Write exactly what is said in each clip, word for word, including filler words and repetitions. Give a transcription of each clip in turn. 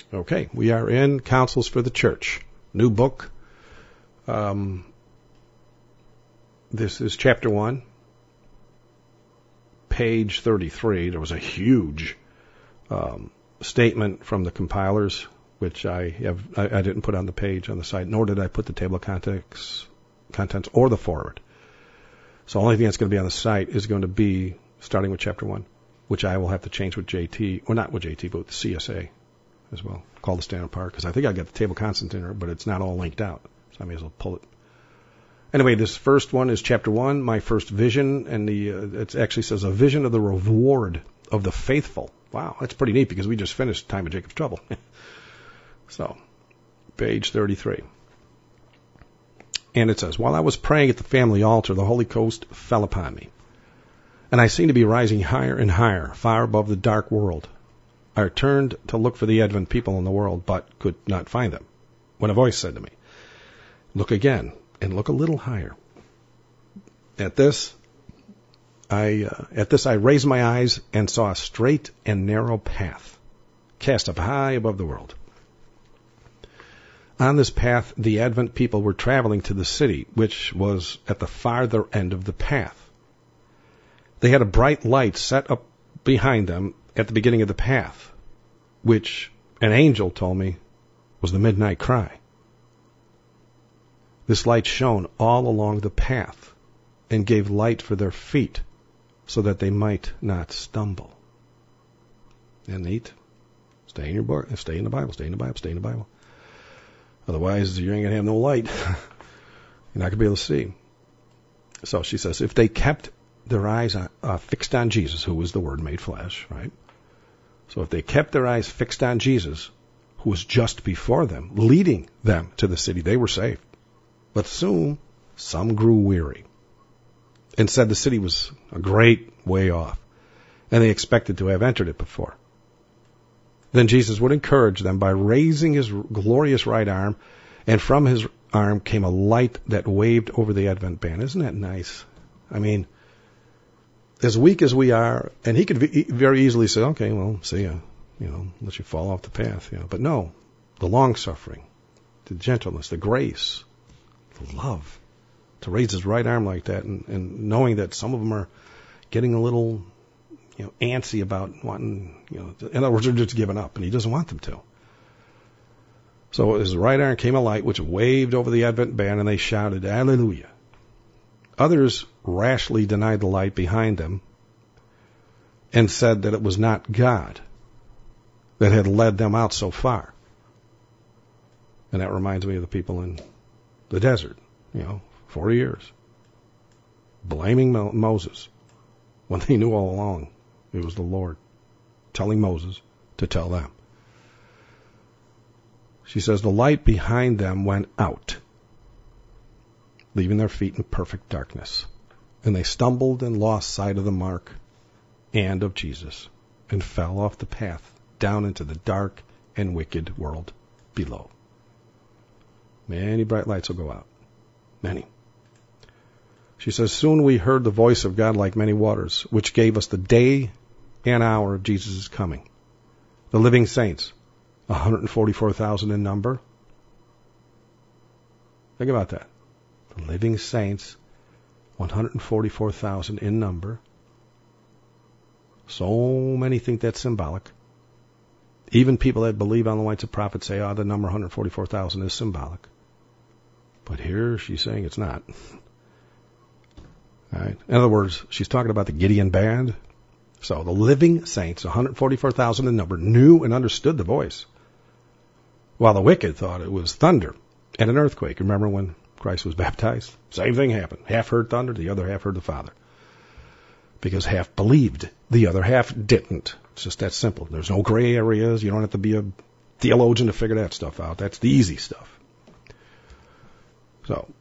Okay, we are in Counsels for the Church. New book. Um, this is chapter one, page thirty-three. There was a huge um, statement from the compilers, which I have I, I didn't put on the page on the site, nor did I put the table of contents, contents or the forward. So the only thing that's going to be on the site is going to be starting with chapter one, which I will have to change with J T, or not with J T, but with the C S A as well, called the standard part, because I think I got the table constant in there, but it's not all linked out, so I may as well pull it. Anyway, this first one is chapter one, my first vision, and the uh, it actually says a vision of the reward of the faithful. Wow, that's pretty neat because we just finished Time of Jacob's Trouble. So, page thirty-three. And it says, while I was praying at the family altar, the Holy Ghost fell upon me. And I seemed to be rising higher and higher, far above the dark world. I turned to look for the Advent people in the world, but could not find them. When a voice said to me, look again, and look a little higher. At this, I uh, at this I raised my eyes and saw a straight and narrow path, cast up high above the world. On this path, the Advent people were traveling to the city, which was at the farther end of the path. They had a bright light set up behind them at the beginning of the path, which an angel told me was the midnight cry. This light shone all along the path and gave light for their feet so that they might not stumble. Isn't that neat? Stay in your book, stay in the Bible, stay in the Bible, stay in the Bible. Otherwise, you ain't going to have no light. You're not going to be able to see. So she says, if they kept their eyes on, uh, fixed on Jesus, who was the Word made flesh, right? So if they kept their eyes fixed on Jesus, who was just before them, leading them to the city, they were saved. But soon, some grew weary and said the city was a great way off, and they expected to have entered it before. Then Jesus would encourage them by raising his glorious right arm, and from his arm came a light that waved over the Advent band. Isn't that nice? I mean, as weak as we are, and he could very easily say, okay, well, see ya, you know, let you fall off the path, you know. But no, the long-suffering, the gentleness, the grace, the love, to raise his right arm like that, and, and knowing that some of them are getting a little, you know, antsy about wanting, you know, in other words, they're just giving up, and he doesn't want them to. So his right arm came a light which waved over the Advent band, and they shouted, Hallelujah. Others rashly denied the light behind them and said that it was not God that had led them out so far. And that reminds me of the people in the desert, you know, forty years, blaming Mo- Moses when they knew all along it was the Lord telling Moses to tell them. She says the light behind them went out, leaving their feet in perfect darkness. And they stumbled and lost sight of the mark and of Jesus, and fell off the path down into the dark and wicked world below. Many bright lights will go out. Many. She says, soon we heard the voice of God like many waters, which gave us the day and hour of Jesus' coming. The living saints, one hundred forty-four thousand in number. Think about that. The living saints, one hundred forty-four thousand in number. So many think that's symbolic. Even people that believe on the lights of prophets say, oh, the number one hundred forty-four thousand is symbolic. But here she's saying it's not. All right. In other words, she's talking about the Gideon band. So the living saints, one hundred forty-four thousand in number, knew and understood the voice, while the wicked thought it was thunder and an earthquake. Remember when Christ was baptized? Same thing happened. Half heard thunder, the other half heard the Father. Because half believed, the other half didn't. It's just that simple. There's no gray areas. You don't have to be a theologian to figure that stuff out. That's the easy stuff. So,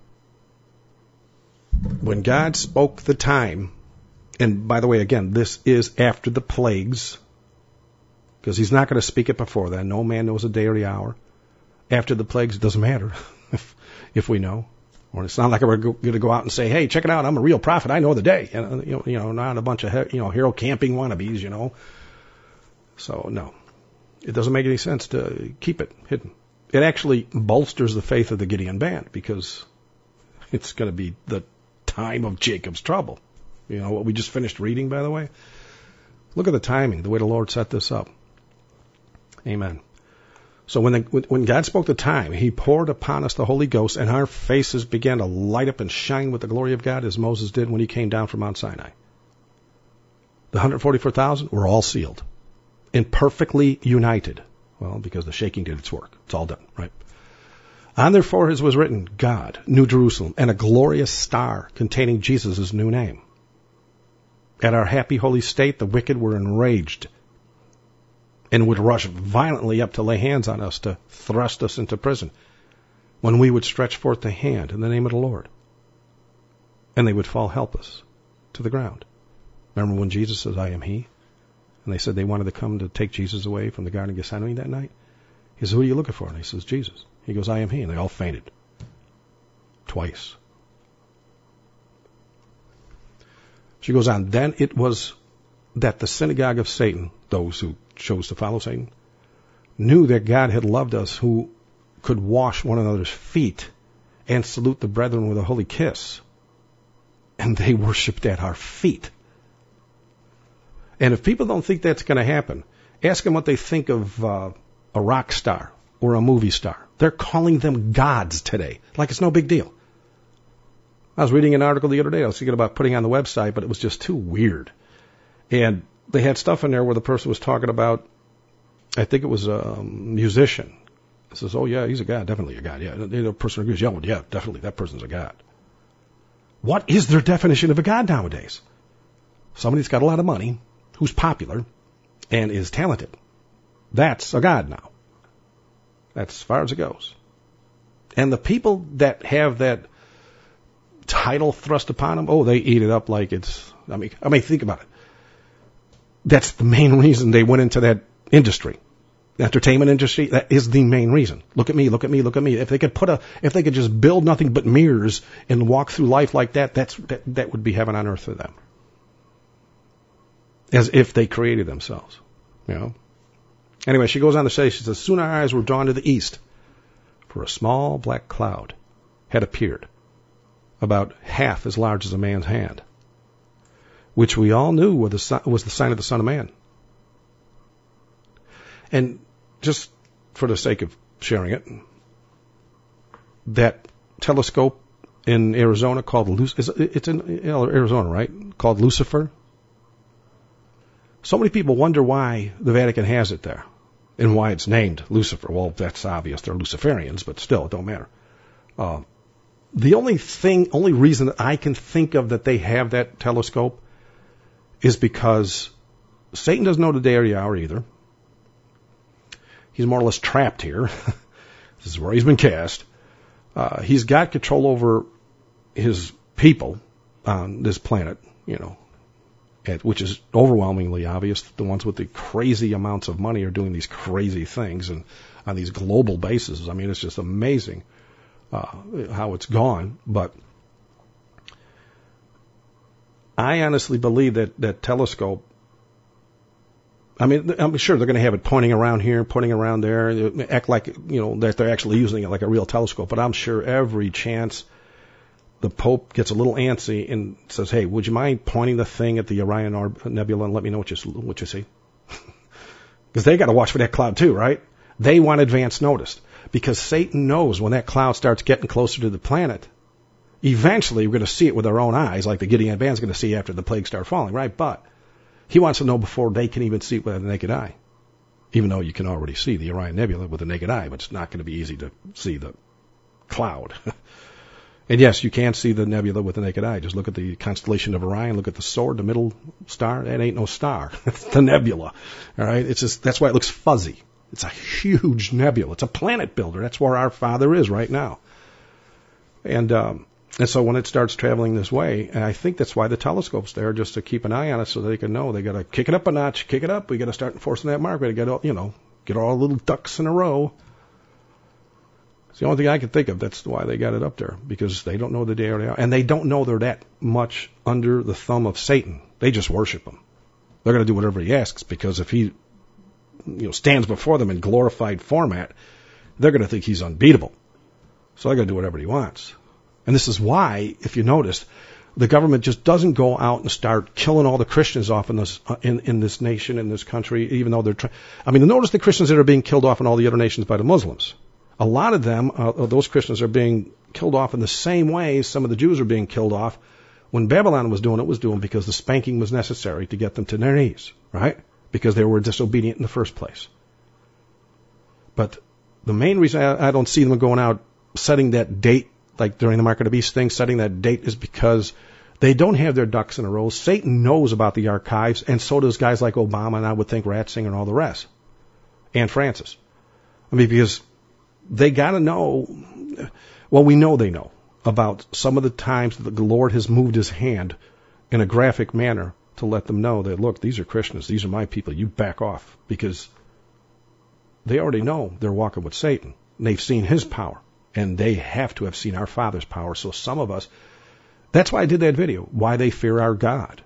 when God spoke the time, and by the way, again, this is after the plagues, because he's not going to speak it before then. No man knows the day or the hour. After the plagues, it doesn't matter if, if we know. Or it's not like we're going to go out and say, hey, check it out, I'm a real prophet, I know the day. You know, you know, you know not a bunch of, you know, hero camping wannabes, you know. So, no. It doesn't make any sense to keep it hidden. It actually bolsters the faith of the Gideon band because it's going to be the time of Jacob's trouble. You know what we just finished reading, by the way? Look at the timing, the way the Lord set this up. Amen. So when, the, when God spoke the time, he poured upon us the Holy Ghost, and our faces began to light up and shine with the glory of God as Moses did when he came down from Mount Sinai. The one hundred forty-four thousand were all sealed and perfectly united. Well, because the shaking did its work. It's all done, right? On their foreheads was written, God, New Jerusalem, and a glorious star containing Jesus' new name. At our happy holy state, the wicked were enraged and would rush violently up to lay hands on us to thrust us into prison, when we would stretch forth the hand in the name of the Lord. And they would fall helpless to the ground. Remember when Jesus says, I am he? And they said they wanted to come to take Jesus away from the Garden of Gethsemane that night. He says, who are you looking for? And he says, Jesus. He goes, I am he. And they all fainted. Twice. She goes on, then it was that the synagogue of Satan, those who chose to follow Satan, knew that God had loved us, who could wash one another's feet and salute the brethren with a holy kiss. And they worshiped at our feet. And if people don't think that's going to happen, ask them what they think of uh, a rock star or a movie star. They're calling them gods today, like it's no big deal. I was reading an article the other day. I was thinking about putting on the website, but it was just too weird. And they had stuff in there where the person was talking about, I think it was a musician. It says, oh, yeah, he's a god, definitely a god. Yeah, the person agrees, yeah, well, yeah, definitely, that person's a god. What is their definition of a god nowadays? Somebody's got a lot of money, who's popular, and is talented. That's a god now. That's as far as it goes. And the people that have that title thrust upon them, oh, they eat it up like it's, I mean, I mean, think about it. That's the main reason they went into that industry. The entertainment industry, that is the main reason. Look at me, look at me, look at me. If they could put a, if they could just build nothing but mirrors and walk through life like that, that's, that, that would be heaven on earth for them. As if they created themselves, you know. Anyway, she goes on to say, she says, soon our eyes were drawn to the east, for a small black cloud had appeared, about half as large as a man's hand, which we all knew was the, was the sign of the Son of Man. And just for the sake of sharing it, that telescope in Arizona called Lucifer, it's in Arizona, right? Called Lucifer. So many people wonder why the Vatican has it there and why it's named Lucifer. Well, that's obvious. They're Luciferians, but still, it don't matter. Uh, the only thing, only reason that I can think of that they have that telescope is because Satan doesn't know the day or the hour either. He's more or less trapped here. This is where he's been cast. Uh, he's got control over his people on this planet, you know, at, which is overwhelmingly obvious. The ones with the crazy amounts of money are doing these crazy things and on these global bases. I mean, it's just amazing uh, how it's gone. But I honestly believe that that telescope, I mean, I'm sure they're going to have it pointing around here, pointing around there, act like, you know, that they're actually using it like a real telescope. But I'm sure every chance the Pope gets a little antsy and says, hey, would you mind pointing the thing at the Orion Nebula and let me know what you, what you see? Because they got to watch for that cloud too, right? They want advance notice. Because Satan knows when that cloud starts getting closer to the planet, eventually we're going to see it with our own eyes, like the Gideon band's going to see after the plagues start falling, right? But he wants to know before they can even see it with the naked eye. Even though you can already see the Orion Nebula with the naked eye, but it's not going to be easy to see the cloud. And yes, you can see the nebula with the naked eye. Just look at the constellation of Orion. Look at the sword, the middle star. That ain't no star. It's the nebula. All right. It's just, that's why it looks fuzzy. It's a huge nebula. It's a planet builder. That's where our Father is right now. And, um, and so when it starts traveling this way, and I think that's why the telescope's there, just to keep an eye on it so they can know they got to kick it up a notch, kick it up. We got to start enforcing that mark. We got to get all, you know, get all the little ducks in a row. It's the only thing I can think of. That's why they got it up there, because they don't know the day or the hour. And they don't know they're that much under the thumb of Satan. They just worship him. They're going to do whatever he asks, because if he you know, stands before them in glorified format, they're going to think he's unbeatable. So they're going to do whatever he wants. And this is why, if you noticed, the government just doesn't go out and start killing all the Christians off in this uh, in, in this nation, in this country, even though they're trying. I mean, notice the Christians that are being killed off in all the other nations by the Muslims. A lot of them, uh, those Christians are being killed off in the same way some of the Jews are being killed off. When Babylon was doing it, was doing because the spanking was necessary to get them to their knees, right? Because they were disobedient in the first place. But the main reason I, I don't see them going out setting that date, like during the Mark of the Beast thing, setting that date is because they don't have their ducks in a row. Satan knows about the archives, and so does guys like Obama, and I would think Ratzinger and all the rest. And Francis. I mean, because they got to know, well, we know they know about some of the times that the Lord has moved his hand in a graphic manner to let them know that, look, these are Christians, these are my people, you back off, because they already know they're walking with Satan. They've seen his power, and they have to have seen our Father's power. So some of us, that's why I did that video, why they fear our God.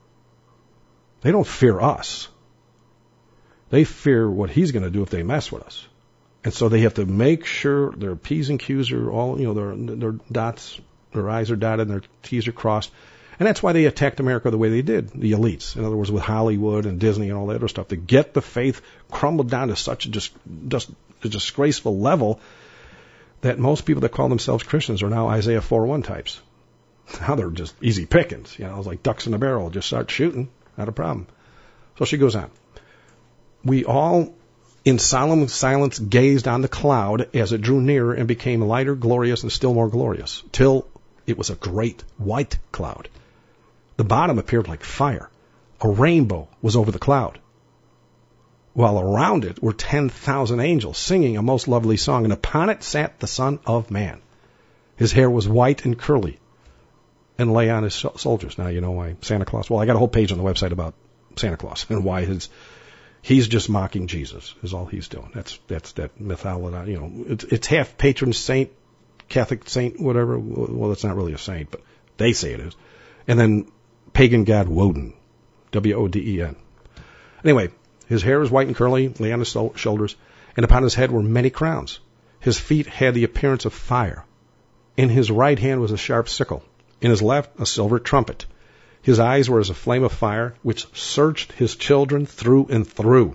They don't fear us. They fear what he's going to do if they mess with us. And so they have to make sure their P's and Q's are all, you know, their, their dots, their I's are dotted and their T's are crossed. And that's why they attacked America the way they did, the elites. In other words, with Hollywood and Disney and all that other stuff, to get the faith crumbled down to such a, just, just a disgraceful level that most people that call themselves Christians are now Isaiah four one types. Now they're just easy pickings. You know, it's like ducks in a barrel. Just start shooting. Not a problem. So she goes on. We all, in solemn silence, gazed on the cloud as it drew nearer and became lighter, glorious, and still more glorious, till it was a great white cloud. The bottom appeared like fire. A rainbow was over the cloud, while around it were ten thousand angels singing a most lovely song, and upon it sat the Son of Man. His hair was white and curly, and lay on his shoulders. Now you know why Santa Claus. Well, I got a whole page on the website about Santa Claus and why his he's just mocking Jesus is all he's doing. That's that's that mythology. You know, it's, it's half patron saint, Catholic saint, whatever. Well, it's not really a saint, but they say it is. And then pagan god Woden, W O D E N. Anyway, his hair was white and curly, lay on his shoulders, and upon his head were many crowns. His feet had the appearance of fire. In his right hand was a sharp sickle. In his left, a silver trumpet. His eyes were as a flame of fire, which searched his children through and through.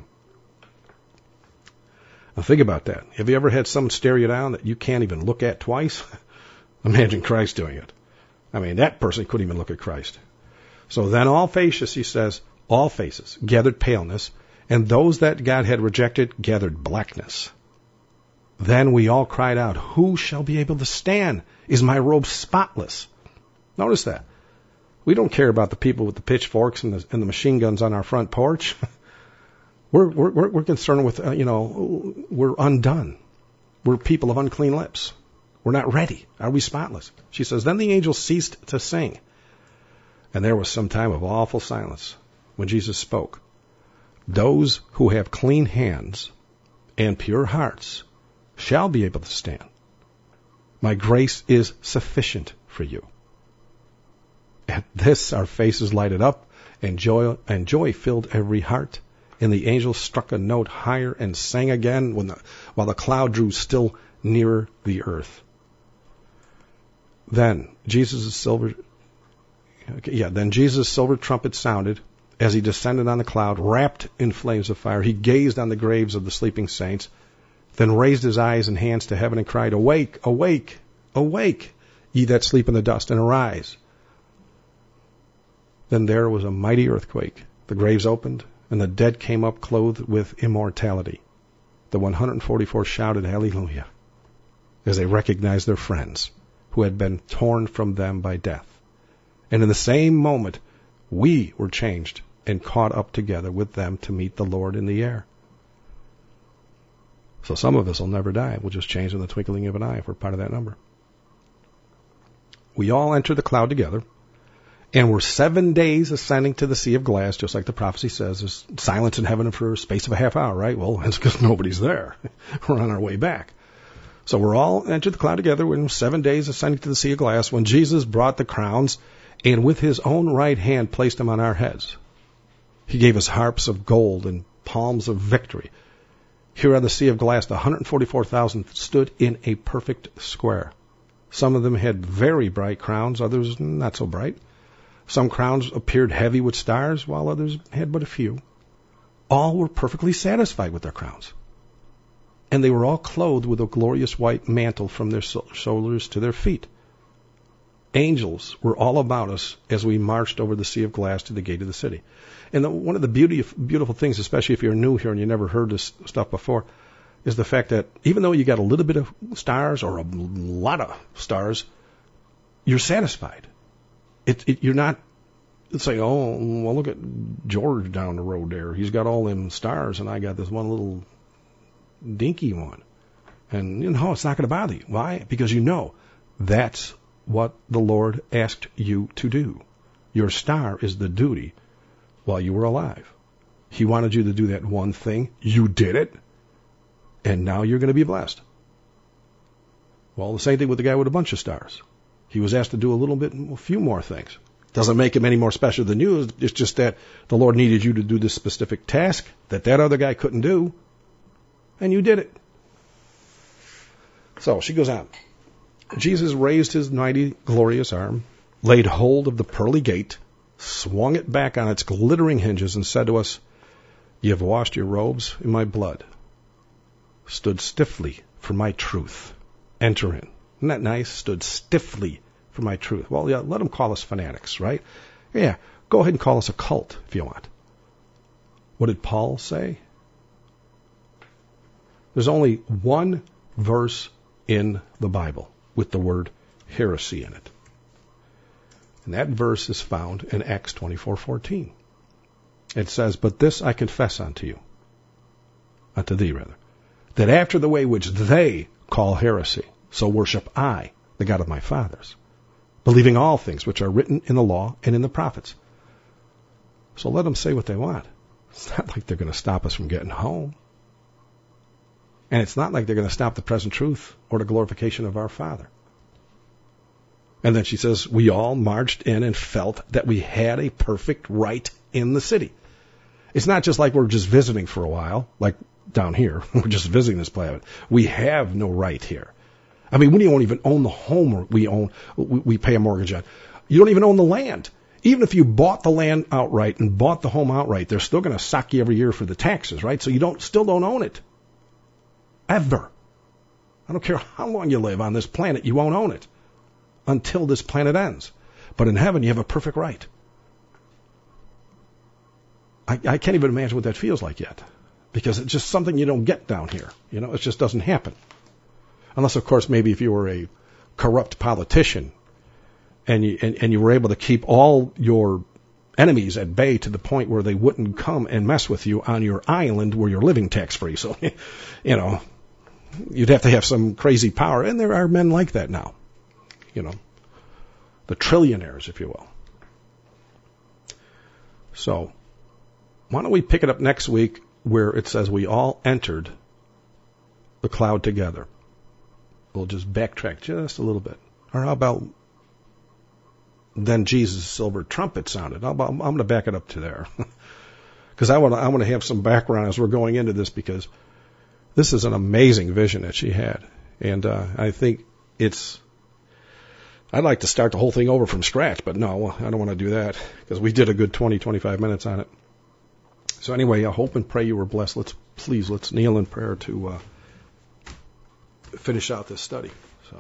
Now think about that. Have you ever had someone stare you down that you can't even look at twice? Imagine Christ doing it. I mean, that person couldn't even look at Christ. So then all faces, he says, all faces gathered paleness, and those that God had rejected gathered blackness. Then we all cried out, who shall be able to stand? Is my robe spotless? Notice that. We don't care about the people with the pitchforks and the, and the machine guns on our front porch. we're, we're, we're concerned with, uh, you know, we're undone. We're people of unclean lips. We're not ready. Are we spotless? She says, then the angel ceased to sing. And there was some time of awful silence when Jesus spoke. Those who have clean hands and pure hearts shall be able to stand. My grace is sufficient for you. At this, our faces lighted up, and joy, and joy filled every heart. And the angel struck a note higher and sang again when the, while the cloud drew still nearer the earth. Then Jesus' silver, okay, yeah, then Jesus' silver trumpet sounded as he descended on the cloud, wrapped in flames of fire. He gazed on the graves of the sleeping saints, then raised his eyes and hands to heaven and cried, awake, awake, awake, ye that sleep in the dust, and arise. Then there was a mighty earthquake. The graves opened, and the dead came up clothed with immortality. The one hundred forty-four shouted hallelujah as they recognized their friends who had been torn from them by death. And in the same moment, we were changed and caught up together with them to meet the Lord in the air. So some of us will never die. We'll just change in the twinkling of an eye if we're part of that number. We all entered the cloud together, and we're seven days ascending to the sea of glass, just like the prophecy says. There's silence in heaven for a space of a half hour, right? Well, that's because nobody's there. We're on our way back. So we're all entered the cloud together. We're seven days ascending to the sea of glass when Jesus brought the crowns and with his own right hand placed them on our heads. He gave us harps of gold and palms of victory. Here on the Sea of Glass, the one hundred forty-four thousand stood in a perfect square. Some of them had very bright crowns, others not so bright. Some crowns appeared heavy with stars, while others had but a few. All were perfectly satisfied with their crowns. And they were all clothed with a glorious white mantle from their shoulders to their feet. Angels were all about us as we marched over the Sea of Glass to the gate of the city. And the, one of the beauty, beautiful things, especially if you're new here and you never heard this stuff before, is the fact that even though you got a little bit of stars or a lot of stars, you're satisfied. It, it, you're not saying, oh, well, look at George down the road there. He's got all them stars, and I got this one little dinky one. And, you know, it's not going to bother you. Why? Because you know that's what the Lord asked you to do. Your star is the duty while you were alive. He wanted you to do that one thing. You did it. And now you're going to be blessed. Well, the same thing with the guy with a bunch of stars. He was asked to do a little bit, a few more things. Doesn't make him any more special than you. It's just that the Lord needed you to do this specific task that that other guy couldn't do. And you did it. So she goes on. Jesus raised his mighty, glorious arm, laid hold of the pearly gate, swung it back on its glittering hinges, and said to us, "You have washed your robes in my blood, stood stiffly for my truth. Enter in." Isn't that nice? Stood stiffly for my truth. Well, yeah, let them call us fanatics, right? Yeah, go ahead and call us a cult if you want. What did Paul say? There's only one verse in the Bible with the word heresy in it. And that verse is found in Acts twenty-four fourteen. It says, "But this I confess unto you," unto thee rather, "that after the way which they call heresy, so worship I, the God of my fathers, believing all things which are written in the law and in the prophets." So let them say what they want. It's not like they're going to stop us from getting home. And it's not like they're going to stop the present truth or the glorification of our Father. And then she says, we all marched in and felt that we had a perfect right in the city. It's not just like we're just visiting for a while, like down here. We're just visiting this planet. We have no right here. I mean, we don't even own the home we own, we pay a mortgage on. You don't even own the land. Even if you bought the land outright and bought the home outright, they're still going to sock you every year for the taxes, right? So you don't, still don't own it. Ever. I don't care how long you live on this planet, you won't own it until this planet ends. But in heaven, you have a perfect right. I, I can't even imagine what that feels like yet, because it's just something you don't get down here. You know, it just doesn't happen. Unless, of course, maybe if you were a corrupt politician and you, and, and you were able to keep all your enemies at bay to the point where they wouldn't come and mess with you on your island where you're living tax-free. So, you know, you'd have to have some crazy power. And there are men like that now. You know, the trillionaires, if you will. So, why don't we pick it up next week where it says we all entered the cloud together. We'll just backtrack just a little bit. Or how about then Jesus' silver trumpet sounded? How about, I'm going to back it up to there. Because I want to I want to have some background as we're going into this, because this is an amazing vision that she had. And uh, I think it's, I'd like to start the whole thing over from scratch, but no, I don't want to do that, because we did a good twenty, twenty-five minutes on it. So anyway, I hope and pray you were blessed. Let's, please, let's kneel in prayer to uh, finish out this study. So,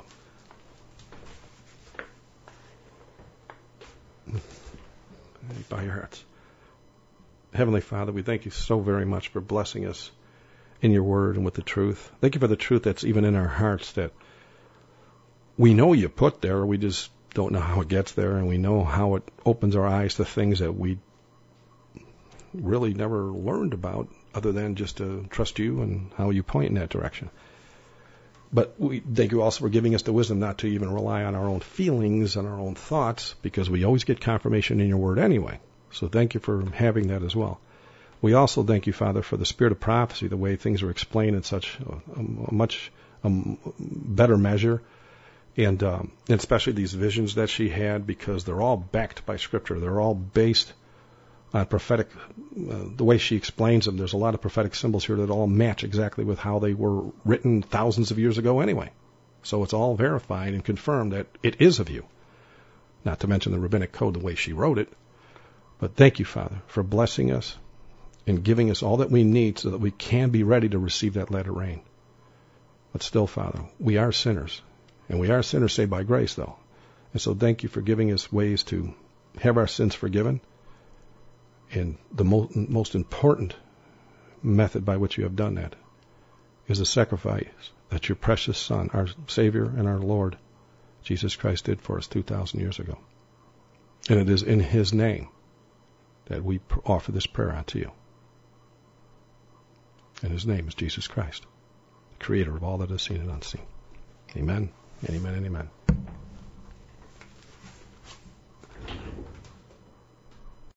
bow your hearts. Heavenly Father, we thank you so very much for blessing us in your word and with the truth. Thank you for the truth that's even in our hearts, that we know you put there. We just don't know how it gets there, and we know how it opens our eyes to things that we really never learned about, other than just to trust you and how you point in that direction. But we thank you also for giving us the wisdom not to even rely on our own feelings and our own thoughts, because we always get confirmation in your word anyway. So thank you for having that as well. We also thank you, Father, for the spirit of prophecy, the way things are explained in such a, a much a better measure, and, um, and especially these visions that she had, because they're all backed by Scripture. They're all based uh, prophetic, uh, the way she explains them, there's a lot of prophetic symbols here that all match exactly with how they were written thousands of years ago anyway. So it's all verified and confirmed that it is of you. Not to mention the rabbinic code, the way she wrote it. But thank you, Father, for blessing us and giving us all that we need so that we can be ready to receive that latter rain. But still, Father, we are sinners. And we are sinners saved by grace, though. And so thank you for giving us ways to have our sins forgiven. And the mo- most important method by which you have done that is the sacrifice that your precious Son, our Savior and our Lord, Jesus Christ, did for us two thousand years ago. And it is in His name that we offer this prayer unto you. And His name is Jesus Christ, the Creator of all that is seen and unseen. Amen, and amen, and amen.